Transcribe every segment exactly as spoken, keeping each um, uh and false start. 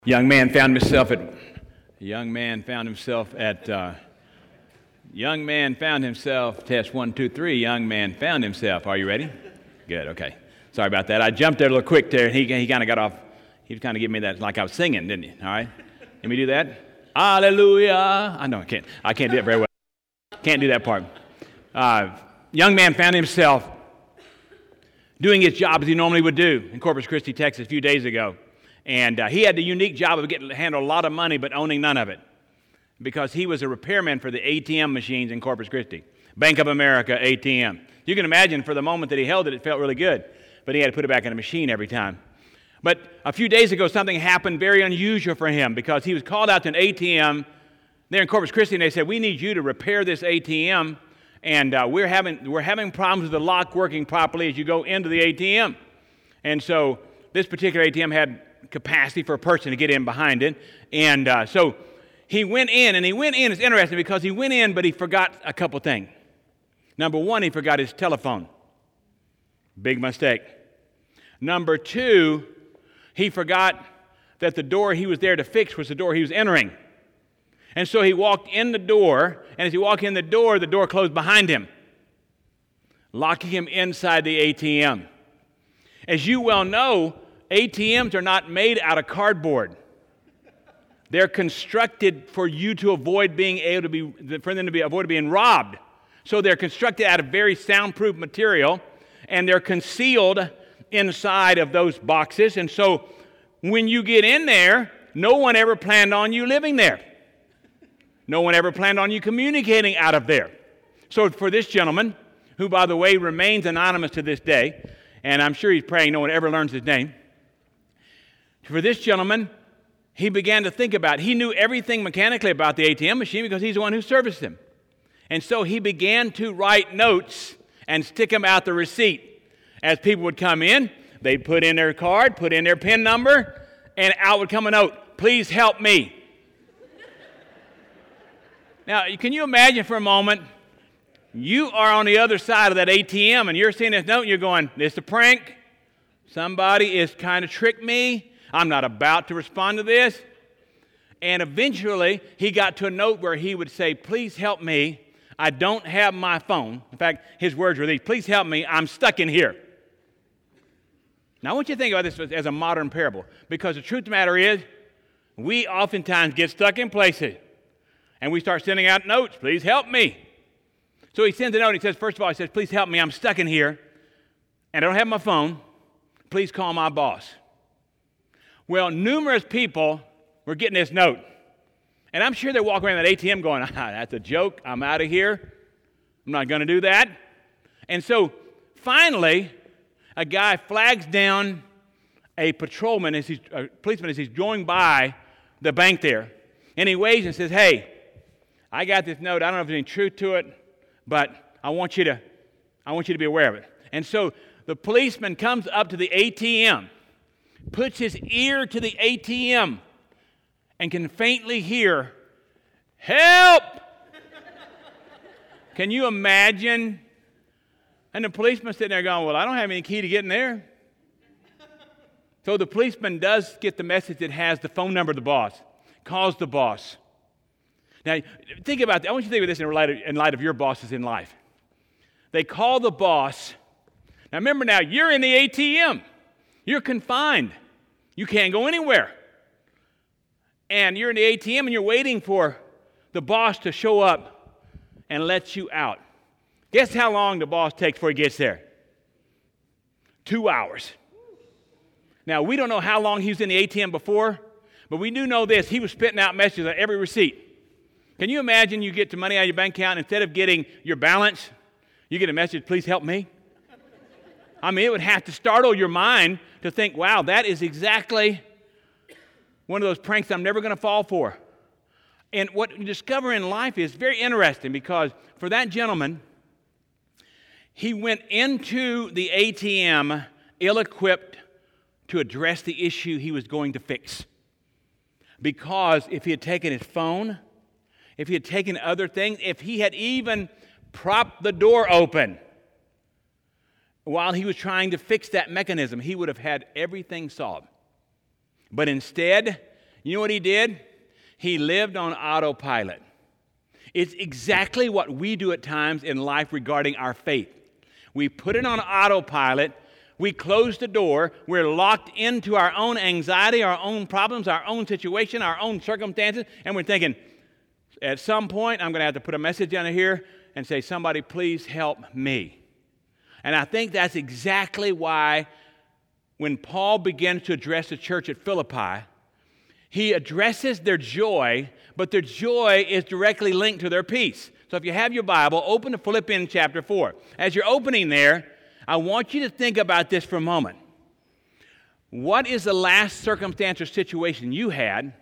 Young man found himself at. Young man found himself at. Uh, young man found himself. Test one, two, three. Young man found himself. Are you ready? Good. Okay. Sorry about that. I jumped there a little quick there. He he kind of got off. He was kind of giving me that like I was singing, didn't he? All right. Let me do that. Hallelujah. I know I can't. I can't do it very well. Can't do that part. Uh, young man found himself doing his job as he normally would do in Corpus Christi, Texas, a few days ago. And uh, he had the unique job of getting to handle a lot of money but owning none of it because he was a repairman for the A T M machines in Corpus Christi. Bank of America A T M. You can imagine for the moment that he held it, it felt really good, but he had to put it back in the machine every time. But a few days ago, something happened very unusual for him because he was called out to an A T M there in Corpus Christi, and they said, we need you to repair this A T M, and uh, we're having we're having problems with the lock working properly as you go into the A T M. And so this particular A T M had capacity for a person to get in behind it. And uh, so he went in, and he went in, it's interesting because he went in, but he forgot a couple things. Number one, he forgot his telephone. Big mistake. Number two, he forgot that the door he was there to fix was the door he was entering. And so he walked in the door, and as he walked in the door, the door closed behind him, locking him inside the A T M. As you well know, A T Ms are not made out of cardboard. They're constructed for you to avoid being able to be, for them to be avoid being robbed. So they're constructed out of very soundproof material, and they're concealed inside of those boxes. And so when you get in there, no one ever planned on you living there. No one ever planned on you communicating out of there. So for this gentleman, who by the way remains anonymous to this day, and I'm sure he's praying no one ever learns his name, for this gentleman, he began to think about it. He knew everything mechanically about the A T M machine because he's the one who serviced him. And so he began to write notes and stick them out the receipt. As people would come in, they'd put in their card, put in their PIN number, and out would come a note, please help me. Now, can you imagine for a moment, you are on the other side of that A T M and you're seeing this note and you're going, this is a prank. Somebody is trying to trick me. I'm not about to respond to this. And eventually, he got to a note where he would say, please help me. I don't have my phone. In fact, his words were these, please help me. I'm stuck in here. Now, I want you to think about this as a modern parable, because the truth of the matter is, we oftentimes get stuck in places, and we start sending out notes, please help me. So he sends a note, he says, first of all, he says, please help me. I'm stuck in here, and I don't have my phone. Please call my boss. Well, numerous people were getting this note. And I'm sure they're walking around that A T M going, ah, that's a joke. I'm out of here. I'm not going to do that. And so finally, a guy flags down a patrolman, as he's, a policeman as he's going by the bank there. And he waves and says, hey, I got this note. I don't know if there's any truth to it, but I want you to, I want you to be aware of it. And so the policeman comes up to the A T M, puts his ear to the A T M, and can faintly hear, help! Can you imagine? And the policeman sitting there going, well, I don't have any key to get in there. So the policeman does get the message that has the phone number of the boss, calls the boss. Now, think about that. I want you to think of this in light of, in light of your bosses in life. They call the boss. Now, remember now, you're in the A T M. You're confined. You can't go anywhere. And you're in the A T M and you're waiting for the boss to show up and let you out. Guess how long the boss takes before he gets there? Two hours. Now, we don't know how long he was in the A T M before, but we do know this. He was spitting out messages on every receipt. Can you imagine you get the money out of your bank account, instead of getting your balance, you get a message, please help me? I mean, it would have to startle your mind to think, wow, that is exactly one of those pranks I'm never going to fall for. And what you discover in life is very interesting, because for that gentleman, he went into the A T M ill-equipped to address the issue he was going to fix. Because if he had taken his phone, if he had taken other things, if he had even propped the door open while he was trying to fix that mechanism, he would have had everything solved. But instead, You know what he did? He lived on autopilot. It's exactly what we do at times in life regarding our faith. We put it on autopilot. We close the door. We're locked into our own anxiety, our own problems, our own situation, our own circumstances, and we're thinking, at some point, I'm going to have to put a message down here and say, somebody please help me. And I think that's exactly why when Paul begins to address the church at Philippi, he addresses their joy, but their joy is directly linked to their peace. So if you have your Bible, open to Philippians chapter four. As you're opening there, I want you to think about this for a moment. What is the last circumstance or situation you had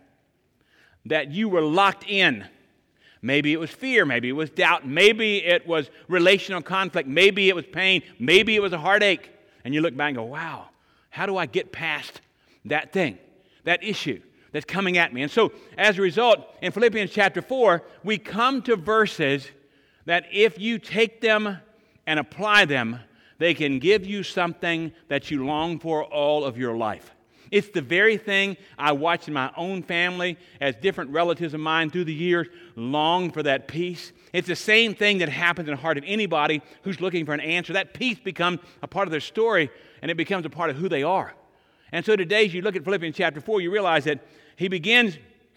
that you were locked in? Maybe it was fear, maybe it was doubt, maybe it was relational conflict, maybe it was pain, maybe it was a heartache. And you look back and go, wow, how do I get past that thing, that issue that's coming at me? And so, as a result, in Philippians chapter four, we come to verses that if you take them and apply them, they can give you something that you long for all of your life. It's the very thing I watched in my own family as different relatives of mine through the years long for that peace. It's the same thing that happens in the heart of anybody who's looking for an answer. That peace becomes a part of their story, and it becomes a part of who they are. And so today, as you look at Philippians chapter four, you realize that he begins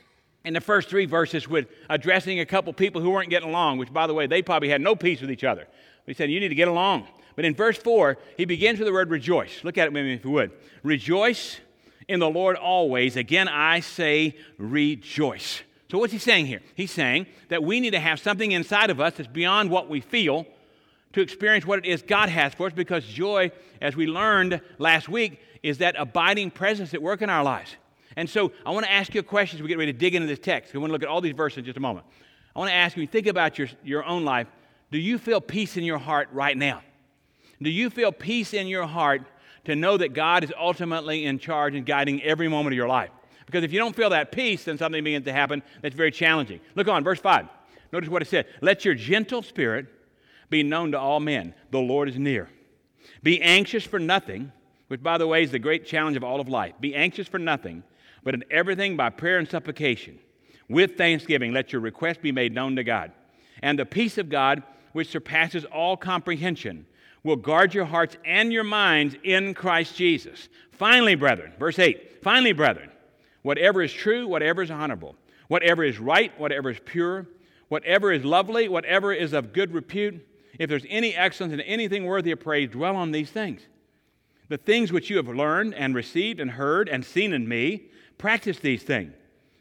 in the first three verses with addressing a couple people who weren't getting along, which, by the way, they probably had no peace with each other. But he said, you need to get along. But in verse four, he begins with the word rejoice. Look at it with me if you would. Rejoice in the Lord always. Again, I say rejoice. So what's he saying here? He's saying that we need to have something inside of us that's beyond what we feel to experience what it is God has for us, because joy, as we learned last week, is that abiding presence at work in our lives. And so I want to ask you a question as we get ready to dig into this text. We want to look at all these verses in just a moment. I want to ask you, think about your, your own life. Do you feel peace in your heart right now? Do you feel peace in your heart to know that God is ultimately in charge and guiding every moment of your life? Because if you don't feel that peace, then something begins to happen that's very challenging. Look on, verse five. Notice what it said. Let your gentle spirit be known to all men. The Lord is near. Be anxious for nothing, which, by the way, is the great challenge of all of life. Be anxious for nothing, but in everything by prayer and supplication. With thanksgiving, let your request be made known to God. And the peace of God, which surpasses all comprehension, will guard your hearts and your minds in Christ Jesus. Finally, brethren, verse eight, finally, brethren, whatever is true, whatever is honorable, whatever is right, whatever is pure, whatever is lovely, whatever is of good repute, if there's any excellence and anything worthy of praise, dwell on these things. The things which you have learned and received and heard and seen in me, practice these things,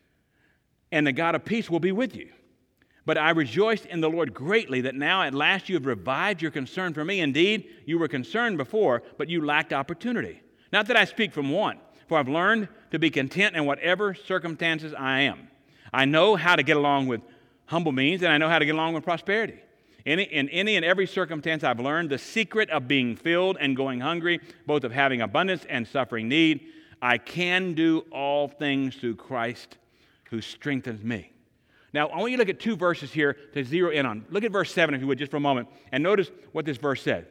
and the God of peace will be with you. But I rejoice in the Lord greatly that now at last you have revived your concern for me. Indeed, you were concerned before, but you lacked opportunity. Not that I speak from want, for I've learned to be content in whatever circumstances I am. I know how to get along with humble means, and I know how to get along with prosperity. In, in any and every circumstance, I've learned the secret of being filled and going hungry, both of having abundance and suffering need. I can do all things through Christ who strengthens me. Now, I want you to look at two verses here to zero in on. Look at verse seven, if you would, just for a moment, and notice what this verse said.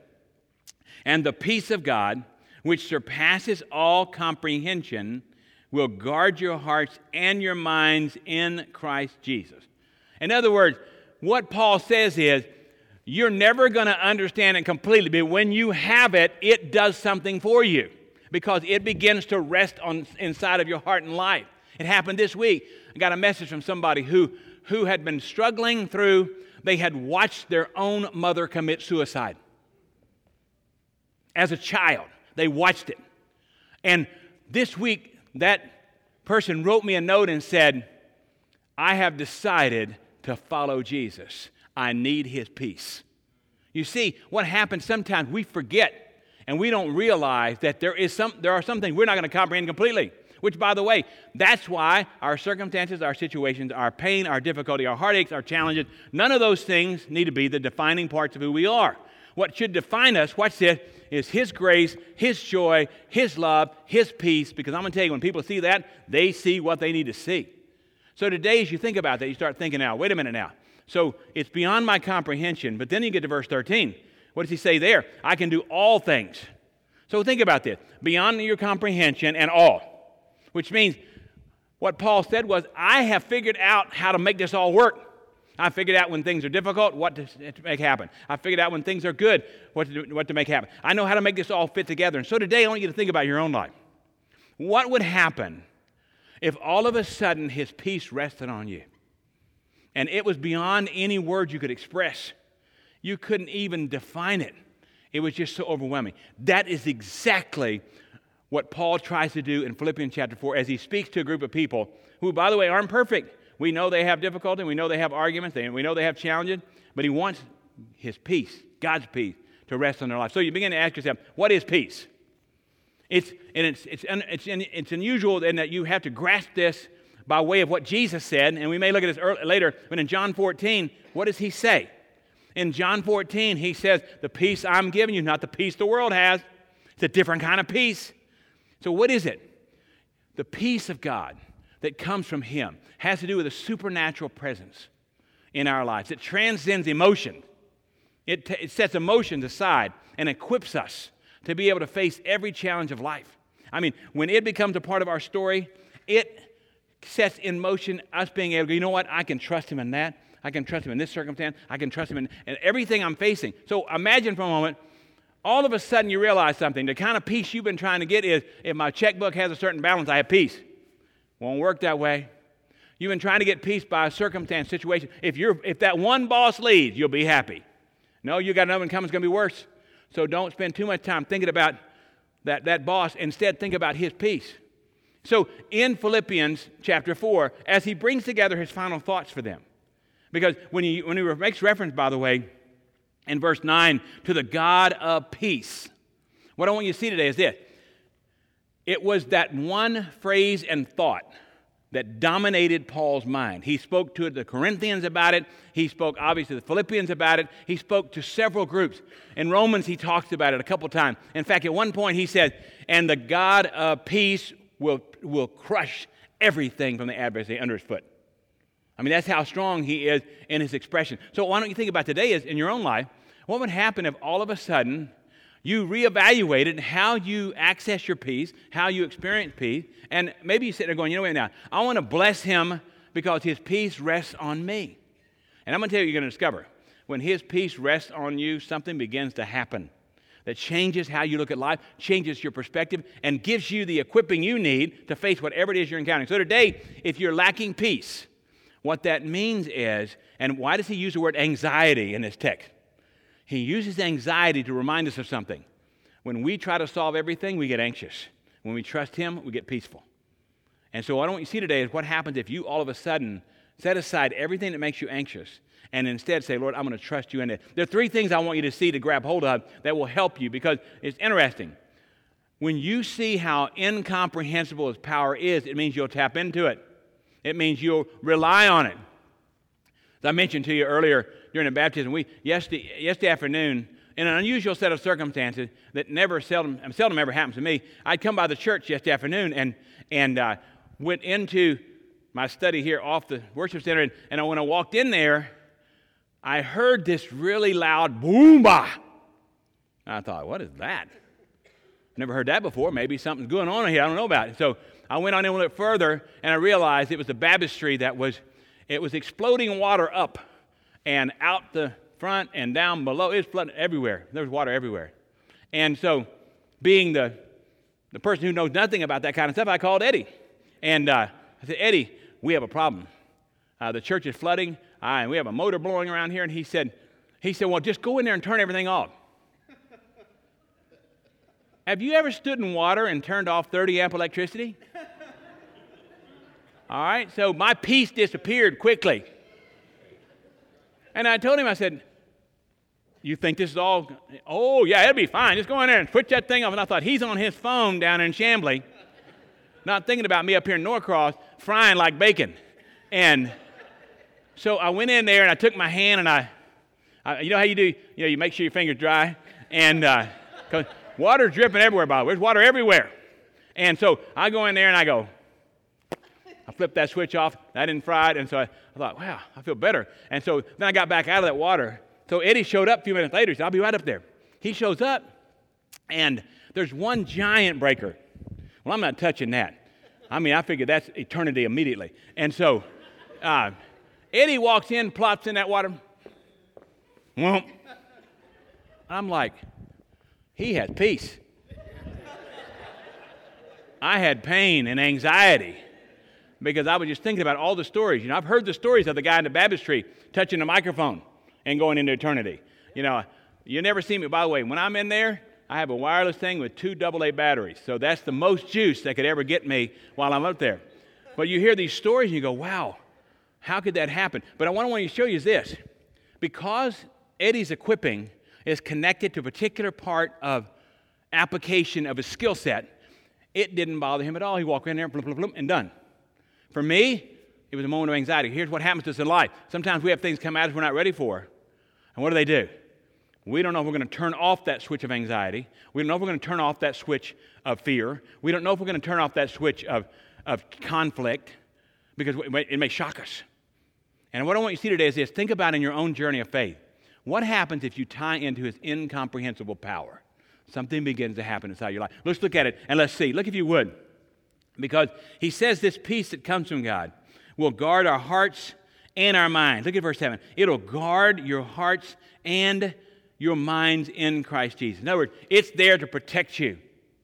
And the peace of God, which surpasses all comprehension, will guard your hearts and your minds in Christ Jesus. In other words, what Paul says is, you're never going to understand it completely, but when you have it, it does something for you because it begins to rest on inside of your heart and life. It happened this week. I got a message from somebody who who had been struggling through, they had watched their own mother commit suicide. As a child, they watched it. And this week, that person wrote me a note and said, I have decided to follow Jesus. I need his peace. You see, what happens sometimes, we forget and we don't realize that there is some, there are some things we're not going to comprehend completely. Which, by the way, that's why our circumstances, our situations, our pain, our difficulty, our heartaches, our challenges, none of those things need to be the defining parts of who we are. What should define us, watch this, is his grace, his joy, his love, his peace. Because I'm going to tell you, when people see that, they see what they need to see. So today, as you think about that, you start thinking now, wait a minute now. So it's beyond my comprehension. But then you get to verse thirteen. What does he say there? I can do all things. So think about this. Beyond your comprehension and all. Which means what Paul said was, I have figured out how to make this all work. I figured out when things are difficult, what to, to make happen. I figured out when things are good, what to, do, what to make happen. I know how to make this all fit together. And so today, I want you to think about your own life. What would happen if all of a sudden his peace rested on you? And it was beyond any words you could express. You couldn't even define it. It was just so overwhelming. That is exactly what Paul tries to do in Philippians chapter four as he speaks to a group of people who, by the way, aren't perfect. We know they have difficulty. We know they have arguments. And we know they have challenges. But he wants his peace, God's peace, to rest on their life. So you begin to ask yourself, what is peace? It's, and it's, it's, it's, it's unusual in that you have to grasp this by way of what Jesus said. And we may look at this early, later. But in John fourteen, what does he say? In John fourteen, he says, the peace I'm giving you, not the peace the world has. It's a different kind of peace. So what is it? The peace of God that comes from him has to do with a supernatural presence in our lives. It transcends emotion. It, t- it sets emotions aside and equips us to be able to face every challenge of life. I mean, when it becomes a part of our story, it sets in motion us being able to, you know what, I can trust him in that. I can trust him in this circumstance. I can trust him in, in everything I'm facing. So imagine for a moment, all of a sudden you realize something. The kind of peace you've been trying to get is, if my checkbook has a certain balance, I have peace. Won't work that way. You've been trying to get peace by a circumstance, situation. If you're, if that one boss leaves, you'll be happy. No, you got another one coming, it's going to be worse. So don't spend too much time thinking about that, that boss. Instead, think about his peace. So in Philippians chapter four, as he brings together his final thoughts for them, because when he, when he makes reference, by the way, in verse nine, to the God of peace, what I want you to see today is this. It was that one phrase and thought that dominated Paul's mind. He spoke to the Corinthians about it. He spoke, obviously, to the Philippians about it. He spoke to several groups. In Romans, he talks about it a couple times. In fact, at one point, he said, and the God of peace will, will crush everything from the adversary under his foot. I mean, that's how strong he is in his expression. So why don't you think about today is, in your own life, what would happen if all of a sudden you reevaluated how you access your peace, how you experience peace, and maybe you sit there going, you know what, now, I want to bless him because his peace rests on me. And I'm going to tell you, you're going to discover, when his peace rests on you, something begins to happen that changes how you look at life, changes your perspective, and gives you the equipping you need to face whatever it is you're encountering. So today, if you're lacking peace, what that means is, and why does he use the word anxiety in this text? He uses anxiety to remind us of something. When we try to solve everything, we get anxious. When we trust him, we get peaceful. And so what I want you to see today is what happens if you all of a sudden set aside everything that makes you anxious and instead say, Lord, I'm going to trust you in it. There are three things I want you to see to grab hold of that will help you, because it's interesting. When you see how incomprehensible his power is, it means you'll tap into it. It means you'll rely on it. As I mentioned to you earlier during the baptism, we yesterday, yesterday afternoon, in an unusual set of circumstances that never, seldom, seldom ever happens to me, I'd come by the church yesterday afternoon and and uh, went into my study here off the worship center, and, and when I walked in there, I heard this really loud boom-bah. I thought, what is that? Never heard that before. Maybe something's going on here I don't know about it. So I went on in a little bit further, and I realized it was the baptistry that was, it was exploding water up and out the front and down below. It was flooding everywhere. There was water everywhere. And so, being the, the person who knows nothing about that kind of stuff, I called Eddie. And uh, I said, Eddie, we have a problem. Uh, the church is flooding, uh, and we have a motor blowing around here. And he said, he said, well, just go in there and turn everything off. Have you ever stood in water and turned off thirty amp electricity? All right, so my peace disappeared quickly. And I told him, I said, you think this is all, oh, yeah, it'll be fine. Just go in there and switch that thing off. And I thought, he's on his phone down in Chamblee, not thinking about me up here in Norcross, frying like bacon. And so I went in there and I took my hand and I, I you know how you do, you know, you make sure your finger's dry. And uh, 'cause water's dripping everywhere, by the way. There's water everywhere. And so I go in there and I go, I flipped that switch off. I didn't fry it. And so I, I thought, wow, I feel better. And so then I got back out of that water. So Eddie showed up a few minutes later. He said, I'll be right up there. He shows up, and there's one giant breaker. Well, I'm not touching that. I mean, I figured that's eternity immediately. And so uh, Eddie walks in, plops in that water. Whoomp. I'm like, he has peace. I had pain and anxiety because I was just thinking about all the stories. You know, I've heard the stories of the guy in the baptistry touching the microphone and going into eternity. You know, you never see me. By the way, when I'm in there, I have a wireless thing with two double A batteries. So that's the most juice that could ever get me while I'm up there. But you hear these stories and you go, wow, how could that happen? But I want to show you is this. Because Eddie's equipping is connected to a particular part of application of his skill set, it didn't bother him at all. He walked in there, blum, blum, blum, and done. For me, it was a moment of anxiety. Here's what happens to us in life. Sometimes we have things come at us we're not ready for. And what do they do? We don't know if we're going to turn off that switch of anxiety. We don't know if we're going to turn off that switch of fear. We don't know if we're going to turn off that switch of, of conflict because it may shock us. And what I want you to see today is this. Think about in your own journey of faith. What happens if you tie into his incomprehensible power? Something begins to happen inside your life. Let's look at it and let's see. Look if you would. Because he says this peace that comes from God will guard our hearts and our minds. Look at verse seven. It'll guard your hearts and your minds in Christ Jesus. In other words, it's there to protect you.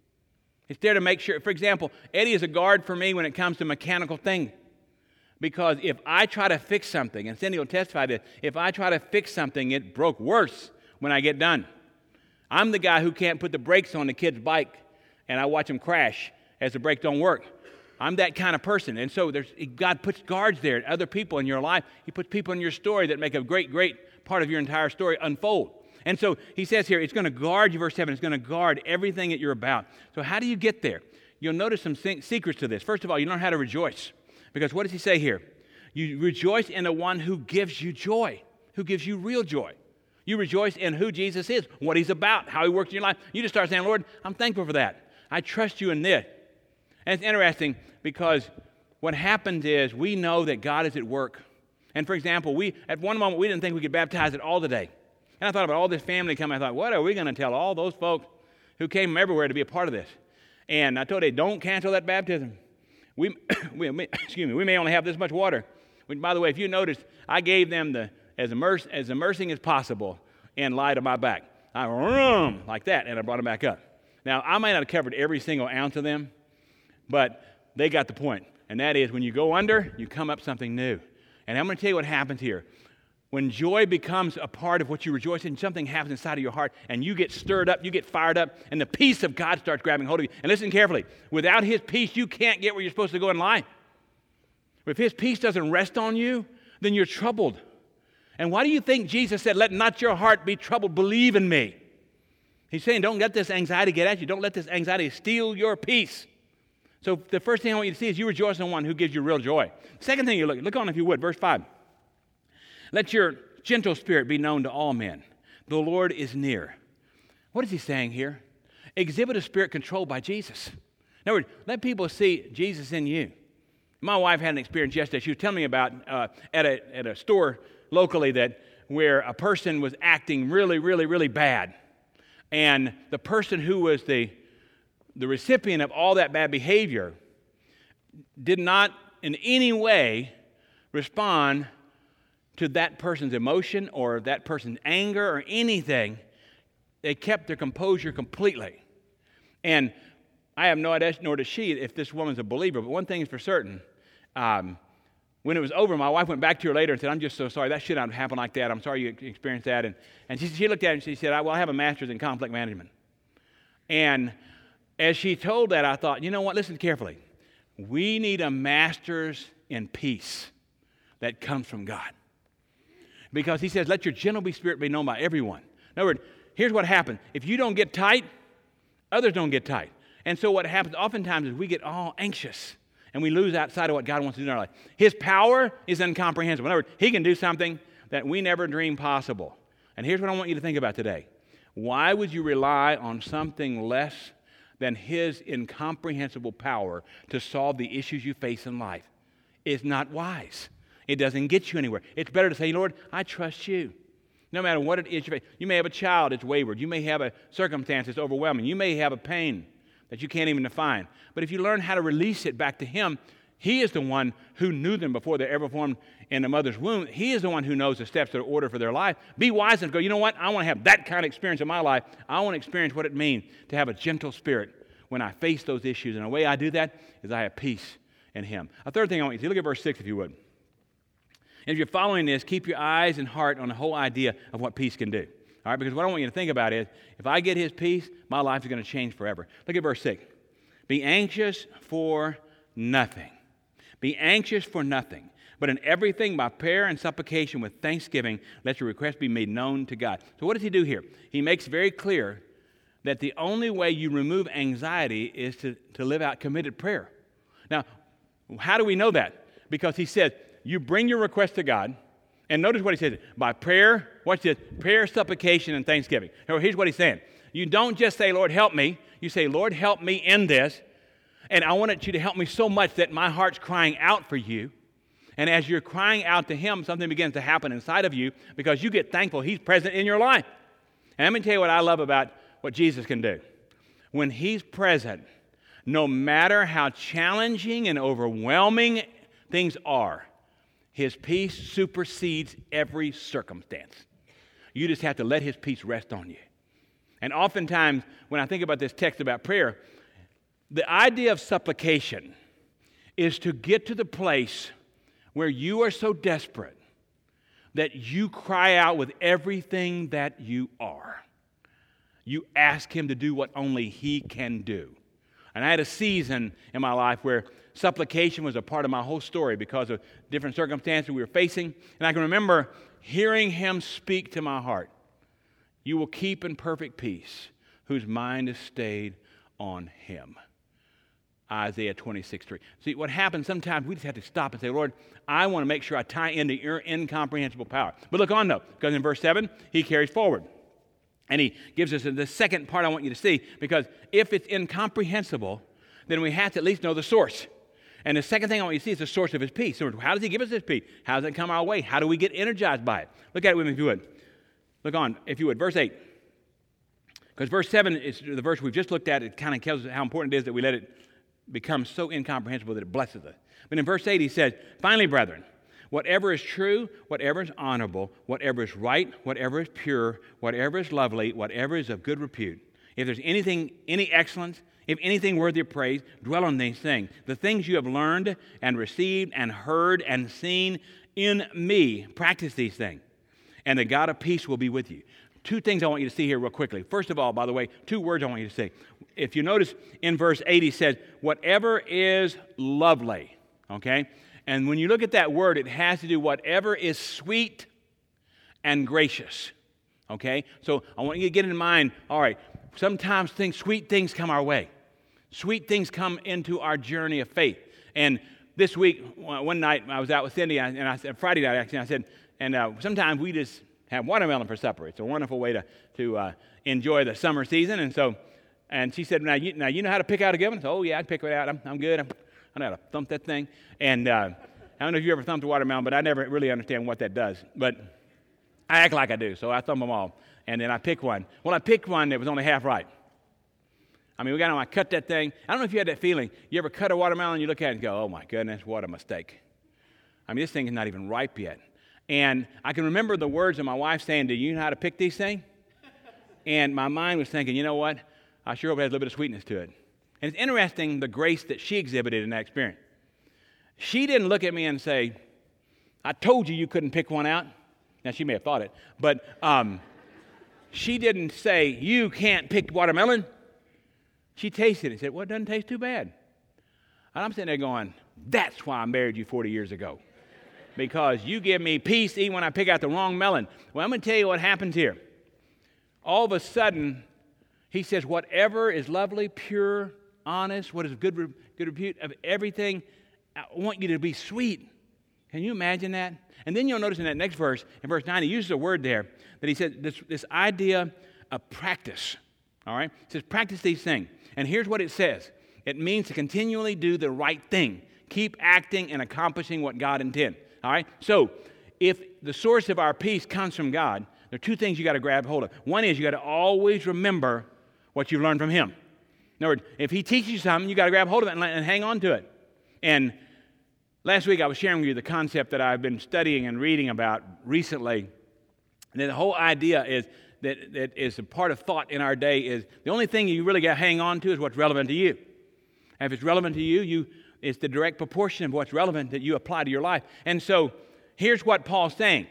It's there to make sure. For example, Eddie is a guard for me when it comes to mechanical things. Because if I try to fix something, and Cindy will testify that if I try to fix something, it broke worse when I get done. I'm the guy who can't put the brakes on the kid's bike, and I watch him crash as the brakes don't work. I'm that kind of person. And so there's, God puts guards there, other people in your life. He puts people in your story that make a great, great part of your entire story unfold. And so he says here, it's going to guard you, verse seven, it's going to guard everything that you're about. So how do you get there? You'll notice some secrets to this. First of all, you learn how to rejoice. Because what does he say here? You rejoice in the one who gives you joy, who gives you real joy. You rejoice in who Jesus is, what he's about, how he works in your life. You just start saying, Lord, I'm thankful for that. I trust you in this. And it's interesting because what happens is we know that God is at work. And for example, we at one moment we didn't think we could baptize at all today. And I thought about all this family coming. I thought, what are we going to tell all those folks who came from everywhere to be a part of this? And I told them, don't cancel that baptism. We, we excuse me, we may only have this much water. Which, by the way, if you noticed, I gave them the as immerse, as immersing as possible in light of my back. I rum like that, and I brought them back up. Now, I might not have covered every single ounce of them, but they got the point. And that is when you go under, you come up something new. And I'm going to tell you what happens here. When joy becomes a part of what you rejoice in, something happens inside of your heart, and you get stirred up, you get fired up, and the peace of God starts grabbing hold of you. And listen carefully. Without his peace, you can't get where you're supposed to go in life. If his peace doesn't rest on you, then you're troubled. And why do you think Jesus said, let not your heart be troubled, believe in me? He's saying, don't let this anxiety get at you. Don't let this anxiety steal your peace. So the first thing I want you to see is you rejoice in one who gives you real joy. Second thing you look, look on if you would, verse five. Let your gentle spirit be known to all men. The Lord is near. What is he saying here? Exhibit a spirit controlled by Jesus. In other words, let people see Jesus in you. My wife had an experience yesterday. She was telling me about uh, at a at a store locally that where a person was acting really, really, really bad. And the person who was the, the recipient of all that bad behavior did not in any way respond to that person's emotion or that person's anger or anything. They kept their composure completely. And I have no idea, nor does she, if this woman's a believer, but one thing is for certain. Um, when it was over, my wife went back to her later and said, I'm just so sorry. That should not happen like that. I'm sorry you experienced that. And, and she, she looked at it and she said, well, I have a master's in conflict management. And as she told that, I thought, you know what? Listen carefully. We need a master's in peace that comes from God. Because he says, let your gentle spirit be known by everyone. In other words, here's what happens. If you don't get tight, others don't get tight. And so what happens oftentimes is we get all anxious and we lose outside of what God wants to do in our life. His power is incomprehensible. In other words, he can do something that we never dreamed possible. And here's what I want you to think about today. Why would you rely on something less than his incomprehensible power to solve the issues you face in life? It's not wise. It doesn't get you anywhere. It's better to say, Lord, I trust you. No matter what it is you face. You may have a child that's wayward. You may have a circumstance that's overwhelming. You may have a pain that you can't even define. But if you learn how to release it back to Him, He is the one who knew them before they ever formed in the mother's womb. He is the one who knows the steps that are ordered for their life. Be wise and go, you know what? I want to have that kind of experience in my life. I want to experience what it means to have a gentle spirit when I face those issues. And the way I do that is I have peace in Him. A third thing I want you to see, look at verse six if you would. And if you're following this, keep your eyes and heart on the whole idea of what peace can do. All right, because what I want you to think about is, if I get His peace, my life is going to change forever. Look at verse six. Be anxious for nothing. Be anxious for nothing, but in everything by prayer and supplication with thanksgiving, let your request be made known to God. So what does He do here? He makes very clear that the only way you remove anxiety is to, to live out committed prayer. Now, how do we know that? Because He said, you bring your request to God, and notice what He says, by prayer, watch this, prayer, supplication, and thanksgiving. Now, here's what He's saying. You don't just say, Lord, help me. You say, Lord, help me in this. And I want you to help me so much that my heart's crying out for you. And as you're crying out to Him, something begins to happen inside of you because you get thankful He's present in your life. And let me tell you what I love about what Jesus can do. When He's present, no matter how challenging and overwhelming things are, His peace supersedes every circumstance. You just have to let His peace rest on you. And oftentimes, when I think about this text about prayer, the idea of supplication is to get to the place where you are so desperate that you cry out with everything that you are. You ask Him to do what only He can do. And I had a season in my life where supplication was a part of my whole story because of different circumstances we were facing. And I can remember hearing Him speak to my heart. You will keep in perfect peace whose mind is stayed on Him. Isaiah twenty-six three. See, what happens sometimes, we just have to stop and say, Lord, I want to make sure I tie into your incomprehensible power. But look on, though, because in verse seven, He carries forward. And He gives us the second part I want you to see, because if it's incomprehensible, then we have to at least know the source. And the second thing I want you to see is the source of His peace. So how does He give us His peace? How does it come our way? How do we get energized by it? Look at it with me if you would. Look on, if you would, verse eight. Because verse seven is the verse we've just looked at. It kind of tells us how important it is that we let it become so incomprehensible that it blesses us. But in verse eight he says, finally, brethren, whatever is true, whatever is honorable, whatever is right, whatever is pure, whatever is lovely, whatever is of good repute, if there's anything, any excellence, if anything worthy of praise, dwell on these things. The things you have learned and received and heard and seen in me, practice these things, and the God of peace will be with you. Two things I want you to see here real quickly. First of all, by the way, two words I want you to see. If you notice in verse eight, he says, whatever is lovely, okay? And when you look at that word, it has to do whatever is sweet and gracious, okay? So I want you to get in mind, all right, sometimes things, sweet things come our way. Sweet things come into our journey of faith. And this week, one night, I was out with Cindy, and I said, Friday night actually, I said, and uh, sometimes we just have watermelon for supper. It's a wonderful way to, to uh, enjoy the summer season. And so, and she said, now you, now you know how to pick out a good one? I said, oh, yeah, I'd pick it out. I'm, I'm good. I'm, I know how to thump that thing. And uh, I don't know if you ever thumped a watermelon, but I never really understand what that does. But I act like I do, so I thump them all. And then I pick one. Well, I picked one that was only half right. I mean, we got on, I cut that thing. I don't know if you had that feeling. You ever cut a watermelon, you look at it and go, oh, my goodness, what a mistake. I mean, this thing is not even ripe yet. And I can remember the words of my wife saying, do you know how to pick these things? And my mind was thinking, you know what? I sure hope it has a little bit of sweetness to it. And it's interesting the grace that she exhibited in that experience. She didn't look at me and say, I told you you couldn't pick one out. Now, she may have thought it. But um, she didn't say, you can't pick watermelon. She tasted it and said, well, it doesn't taste too bad. And I'm sitting there going, that's why I married you forty years ago. Because you give me peace even when I pick out the wrong melon. Well, I'm going to tell you what happens here. All of a sudden, he says, whatever is lovely, pure, honest, what is good, good repute of everything, I want you to be sweet. Can you imagine that? And then you'll notice in that next verse, in verse nine, he uses a word there that he said, this, this idea of practice. All right? It says, practice these things. And here's what it says. It means to continually do the right thing. Keep acting and accomplishing what God intends. All right? So, if the source of our peace comes from God, there are two things you got to grab hold of. One is you got to always remember what you've learned from Him. In other words, if he teaches you something, you got to grab hold of it and, and hang on to it. And last week I was sharing with you the concept that I've been studying and reading about recently. And the whole idea is that, that is a part of thought in our day is the only thing you really got to hang on to is what's relevant to you. And if it's relevant to you, you it's the direct proportion of what's relevant that you apply to your life. And so here's what Paul's saying.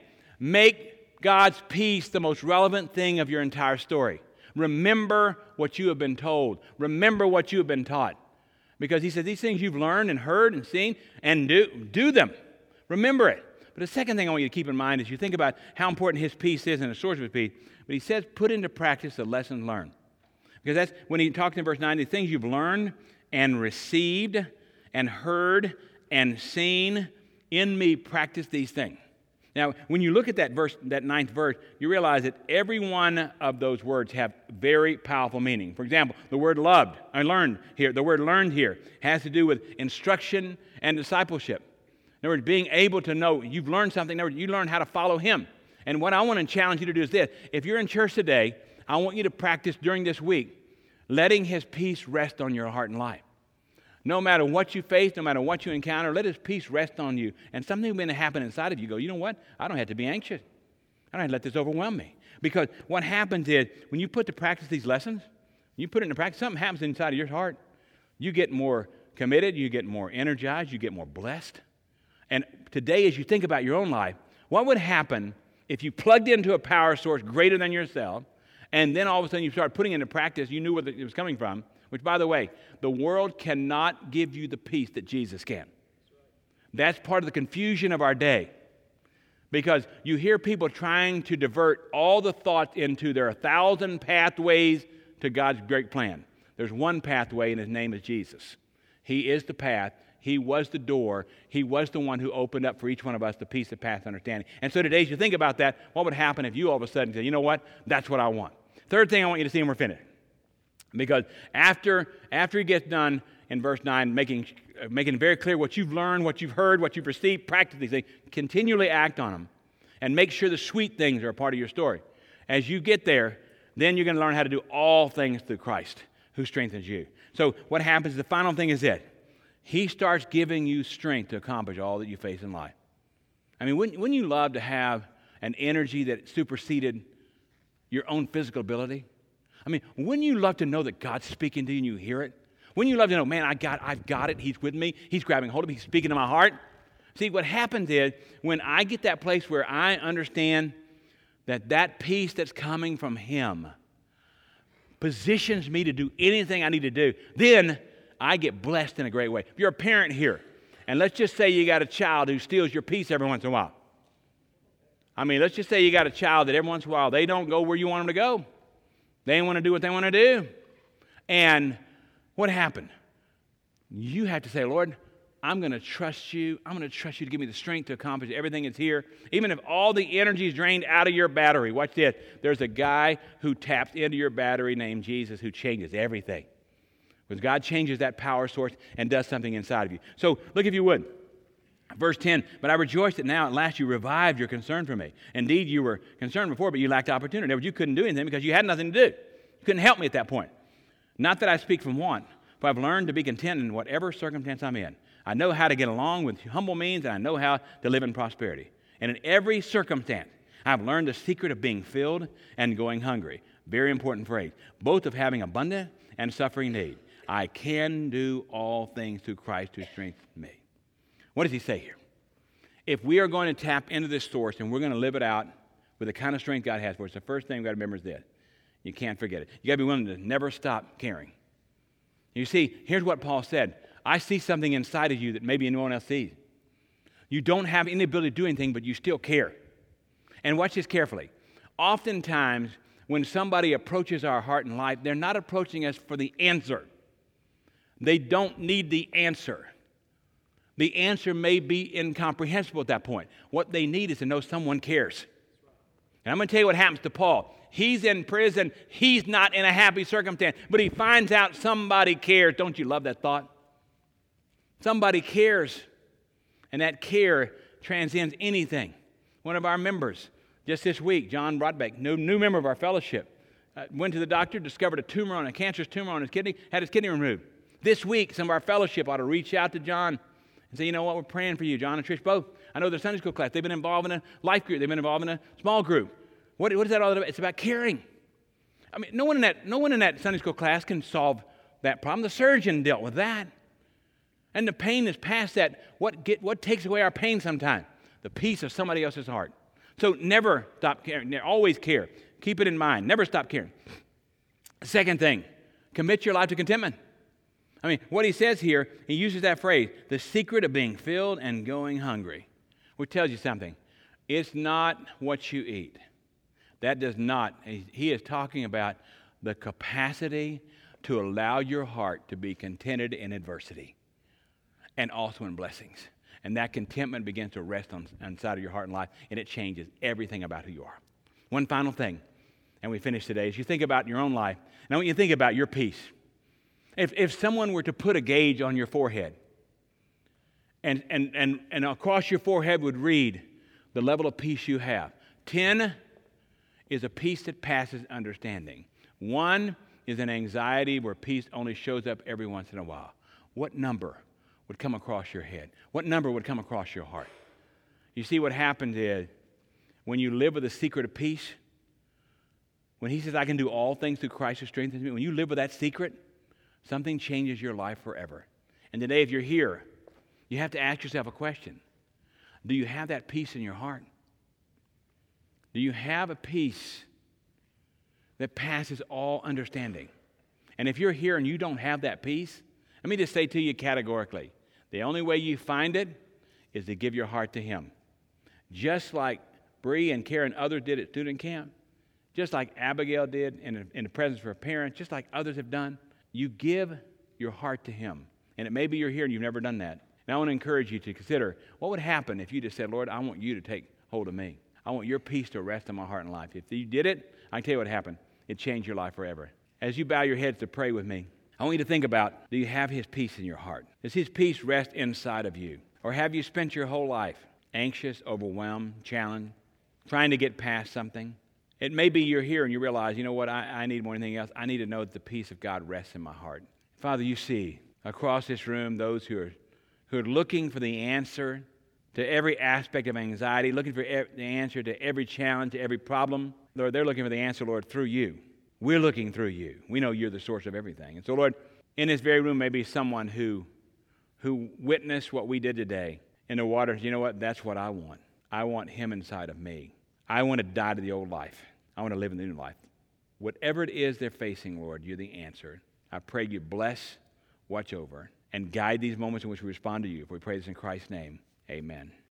Make God's peace the most relevant thing of your entire story. Remember what you have been told. Remember what you have been taught. Because he says these things you've learned and heard and seen, and do, do them. Remember it. But the second thing I want you to keep in mind is you think about how important his peace is and the source of his peace. But he says put into practice the lessons learned. Because that's when he talks in verse nine, the things you've learned and received and heard and seen in me, practice these things. Now, when you look at that verse, that ninth verse, you realize that every one of those words have very powerful meaning. For example, the word loved, I learned here, the word learned here has to do with instruction and discipleship. In other words, being able to know you've learned something, in other words, you learn how to follow him. And what I want to challenge you to do is this. If you're in church today, I want you to practice during this week letting his peace rest on your heart and life. No matter what you face, no matter what you encounter, let his peace rest on you. And something will happen inside of you. Go, you know what? I don't have to be anxious. I don't have to let this overwhelm me. Because what happens is, when you put to practice these lessons, you put it into practice, something happens inside of your heart. You get more committed, you get more energized, you get more blessed. And today, as you think about your own life, what would happen if you plugged into a power source greater than yourself, and then all of a sudden you start putting it into practice, you knew where it was coming from, which, by the way, the world cannot give you the peace that Jesus can. That's part of the confusion of our day. Because you hear people trying to divert all the thoughts into there are a thousand pathways to God's great plan. There's one pathway, and his name is Jesus. He is the path. He was the door. He was the one who opened up for each one of us the peace of path understanding. And so today, as you think about that, what would happen if you all of a sudden say, you know what? That's what I want. Third thing I want you to see, and we're finished. Because after, after he gets done in verse nine, making, uh, making it very clear what you've learned, what you've heard, what you've received, practice these things, continually act on them, and make sure the sweet things are a part of your story. As you get there, then you're going to learn how to do all things through Christ, who strengthens you. So what happens, the final thing is this. He starts giving you strength to accomplish all that you face in life. I mean, wouldn't, wouldn't you love to have an energy that superseded your own physical ability? I mean, wouldn't you love to know that God's speaking to you and you hear it? Wouldn't you love to know, man, I got, I've got it. He's with me. He's grabbing hold of me. He's speaking to my heart. See, what happens is when I get that place where I understand that that peace that's coming from him positions me to do anything I need to do, then I get blessed in a great way. If you're a parent here, and let's just say you got a child who steals your peace every once in a while. I mean, let's just say you got a child that every once in a while they don't go where you want them to go. They want to do what they want to do. And what happened? You have to say, Lord, I'm going to trust you. I'm going to trust you to give me the strength to accomplish everything that's here. Even if all the energy is drained out of your battery. Watch this. There's a guy who taps into your battery named Jesus who changes everything. Because God changes that power source and does something inside of you. So look if you would. Verse ten, but I rejoice that now at last you revived your concern for me. Indeed, you were concerned before, but you lacked opportunity. In other words, you couldn't do anything because you had nothing to do. You couldn't help me at that point. Not that I speak from want, for I've learned to be content in whatever circumstance I'm in. I know how to get along with humble means, and I know how to live in prosperity. And in every circumstance, I've learned the secret of being filled and going hungry. Very important phrase. Both of having abundant and suffering need. I can do all things through Christ who strengthens me. What does he say here? If we are going to tap into this source and we're going to live it out with the kind of strength God has for us, the first thing we've got to remember is this. You can't forget it. You got to be willing to never stop caring. You see, here's what Paul said. I see something inside of you that maybe no one else sees. You don't have any ability to do anything, but you still care. And watch this carefully. Oftentimes, when somebody approaches our heart and life, they're not approaching us for the answer. They don't need the answer. The answer may be incomprehensible at that point. What they need is to know someone cares. And I'm going to tell you what happens to Paul. He's in prison. He's not in a happy circumstance. But he finds out somebody cares. Don't you love that thought? Somebody cares. And that care transcends anything. One of our members, just this week, John Brodbeck, new, new member of our fellowship, uh, went to the doctor, discovered a tumor on a cancerous tumor on his kidney, had his kidney removed. This week, some of our fellowship ought to reach out to John and say, you know what, we're praying for you, John and Trish both. I know their Sunday school class. They've been involved in a life group. They've been involved in a small group. What, what is that all about? It's about caring. I mean, no one in that, no one in that Sunday school class can solve that problem. The surgeon dealt with that. And the pain is past that. What, get, what takes away our pain sometimes? The peace of somebody else's heart. So never stop caring. Always care. Keep it in mind. Never stop caring. Second thing, commit your life to contentment. I mean, what he says here, he uses that phrase, the secret of being filled and going hungry, which tells you something. It's not what you eat. That does not, he is talking about the capacity to allow your heart to be contented in adversity and also in blessings. And that contentment begins to rest on inside of your heart and life, and it changes everything about who you are. One final thing, and we finish today, is you think about your own life, and I want you to think about your peace. If, if someone were to put a gauge on your forehead, and, and, and, and across your forehead would read the level of peace you have, ten is a peace that passes understanding. One is an anxiety where peace only shows up every once in a while. What number would come across your head? What number would come across your heart? You see, what happens is when you live with the secret of peace, when he says, I can do all things through Christ who strengthens me, when you live with that secret, something changes your life forever. And today, if you're here, you have to ask yourself a question. Do you have that peace in your heart? Do you have a peace that passes all understanding? And if you're here and you don't have that peace, let me just say to you categorically, the only way you find it is to give your heart to him. Just like Bree and Karen and others did at student camp, just like Abigail did in, in the presence of her parents, just like others have done, you give your heart to him. And it may be you're here and you've never done that. And I want to encourage you to consider what would happen if you just said, Lord, I want you to take hold of me. I want your peace to rest in my heart and life. If you did it, I can tell you what happened. It changed your life forever. As you bow your heads to pray with me, I want you to think about, do you have his peace in your heart? Does his peace rest inside of you? Or have you spent your whole life anxious, overwhelmed, challenged, trying to get past something? It may be you're here and you realize, you know what, I, I need more than anything else. I need to know that the peace of God rests in my heart. Father, you see across this room those who are, who are looking for the answer to every aspect of anxiety, looking for e- the answer to every challenge, to every problem. Lord, they're looking for the answer, Lord, through you. We're looking through you. We know you're the source of everything. And so, Lord, in this very room may be someone who, who witnessed what we did today in the waters. You know what? That's what I want. I want him inside of me. I want to die to the old life. I want to live in the new life. Whatever it is they're facing, Lord, you're the answer. I pray you bless, watch over, and guide these moments in which we respond to you. If we pray this in Christ's name, amen.